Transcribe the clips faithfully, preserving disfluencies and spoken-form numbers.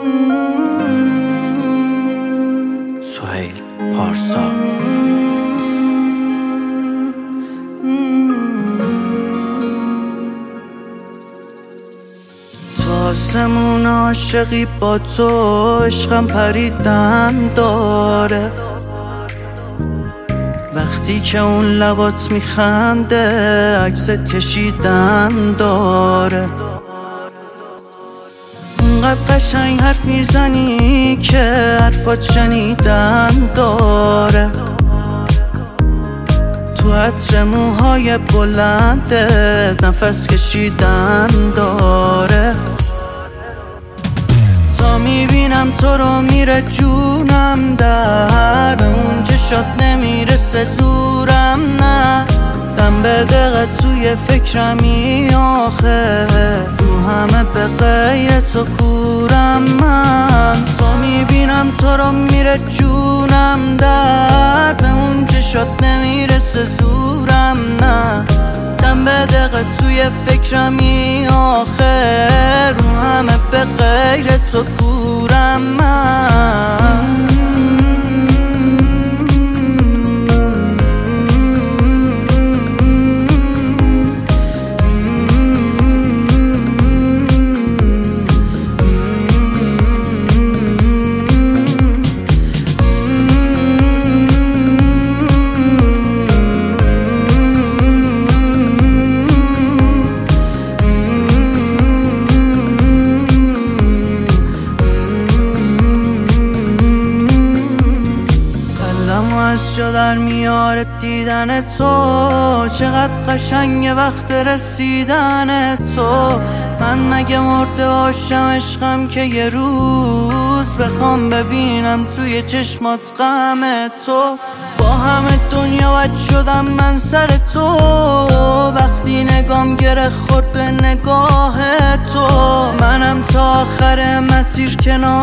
سهیل پارسا. تو آسمون عاشقی با تو، عشقم پریدن داره وقتی که اون لبات میخنده، عکست کشیدن داره. اونقدر قشنگ حرف میزنی که حرفات شنیدن داره. تو عطر موهای بلنده نفس کشیدن داره. تا میبینم تو رو میره جونم در، به اون چشات نمیرسه زورم نه. دم به دقیقه توی فکرمی آخه، رو همه به غیر تو کورم من. تا میبینم تو رو میره جونم در، به اون چشات نمیرسه زورم نه. دم به دقیقه توی فکرمی آخه، رو همه به غیر تو کورم من. از جا در میاره دیدن تو، چقدر قشنگه وقت رسیدن تو. من مگه مرده باشم عشقم که یه روز بخوام ببینم توی چشمات غم تو. با همه دنیا ود شدم من سر تو، وقتی نگام گره خورد به نگاه تو. منم تا آخر مسیر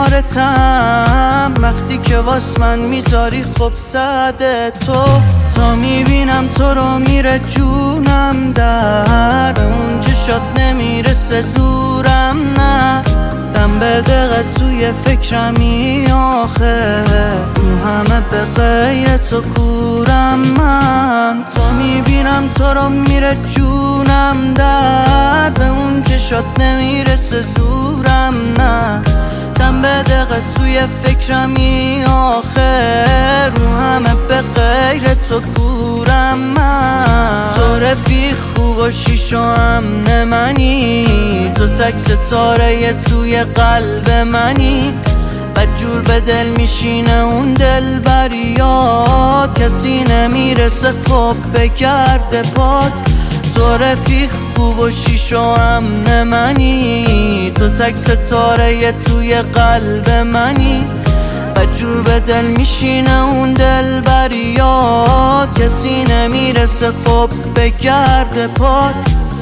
کنارتم، وقتی که واس من میذاری خب صد تو. تا میبینم تو رو میره جونم در، به اون چشات نمیرسه زورم نه. دم به دقیقه توی فکرمی آخه، رو همه به غیر تو کورم من. تا میبینم تو رو میره جونم در، به اون چشات نمیرسه زورم نه. دم به دقیقه توی فکرمی آخه، رو همه به غیر تو کورم من. تو رفیق خوب و شیش و امن منی، تو تک ستاره توی قلب منی. بدجور به دل میشینه اون دل بریاد، کسی نمیرسه خب بگرده پات. تو رفیق خوب و شیش و امن منی، تو تک ستاره توی قلب منی. بدجور به دل میشینه اون دل بریاد، کسی نمیرسه خب بگرده پات.